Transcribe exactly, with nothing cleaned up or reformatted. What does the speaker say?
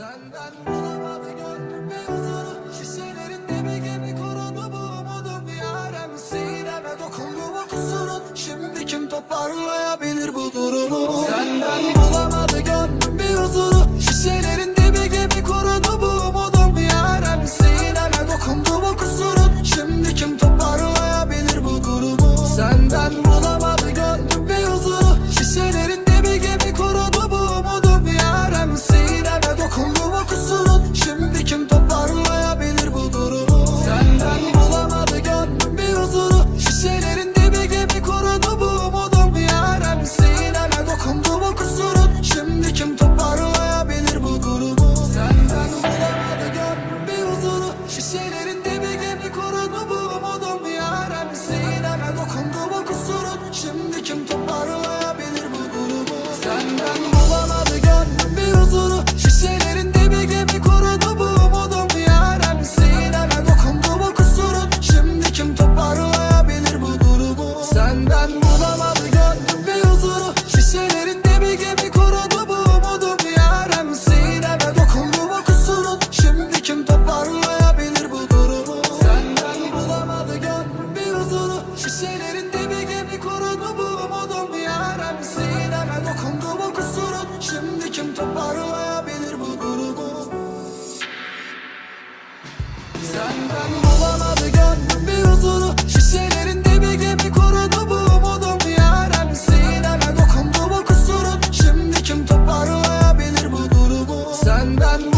Senden bulamadı gönlüm bir huzuru. Şişelerin dibi gibi korudu bu umudum. Yarem sineme dokundu bu kusurun. Şimdi kim toparlayabilir bu durumu? Senden bulamadı gönlüm bir huzuru. Şişelerin dibi gibi korudu bu umudum. Yarem sineme dokundu bu kusurun. Şimdi kim toparlayabilir bu durumu? Senden bulamadı gönlüm bir huzuru. Şişelerin dibi gibi korudu bu umudum. Yarem sineme dokundu bu kusurun. Şimdi kim toparlayabilir bu durumu? Senden bulamadı gönlüm bir huzuru. Şişelerin dibi gibi korudu bu umudum. Yarem sineme dokundu bu kusurun. Şimdi kim toparlayabilir bu durumu? Senden bulamadı gönlüm bir huzuru. Şişelerin dibi gibi korudu bu umudum. Yarem sineme dokundu bu kusurun. Şimdi kim toparlayabilir bu durumu? Senden bulamadı gönlüm bir huzuru. Şişelerin dibi gibi korudu bu umudum. Yarem sineme dokundu bu kusurun. Şimdi kim toparlayabilir bu durumu? Senden bulamadı gönlüm bir huzuru. Şişelerin dibi gibi korudu bu umudum. Yarem sineme dokundu bu kusurun. Şimdi kim toparlayabilir bu durumu? Senden bulamadı gönlüm bir huzuru. Şişelerin dibi gibi korudu bu umudum. Yarem sineme dokundu bu kusurun. Şimdi kim toparlayabilir bu durumu? Senden bulamadı gönlüm bir huzuru. Şişelerin dibi gibi korudu bu umudum. Yarem sineme dokundu bu kusurun. Şimdi kim toparlayabilir bu durumu? Senden